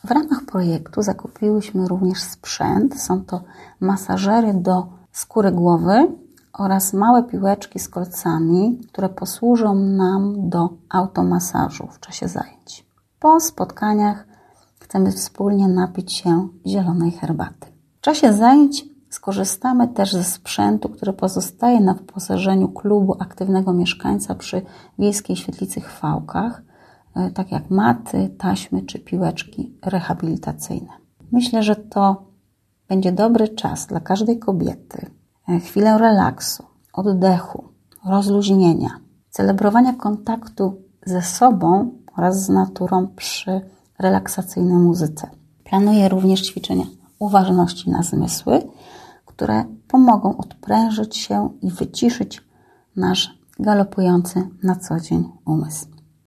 W ramach projektu zakupiłyśmy również sprzęt. Są to masażery do skóry głowy oraz małe piłeczki z kolcami, które posłużą nam do automasażu w czasie zajęć. Po spotkaniach chcemy wspólnie napić się zielonej herbaty. W czasie zajęć skorzystamy też ze sprzętu, który pozostaje na wyposażeniu klubu aktywnego mieszkańca przy Wiejskiej Świetlicy Chwałkach, tak jak maty, taśmy czy piłeczki rehabilitacyjne. Myślę, że to będzie dobry czas dla każdej kobiety. Chwilę relaksu, oddechu, rozluźnienia, celebrowania kontaktu ze sobą oraz z naturą przy relaksacyjnej muzyce. Planuję również ćwiczenia uważności na zmysły, które pomogą odprężyć się i wyciszyć nasz galopujący na co dzień umysł.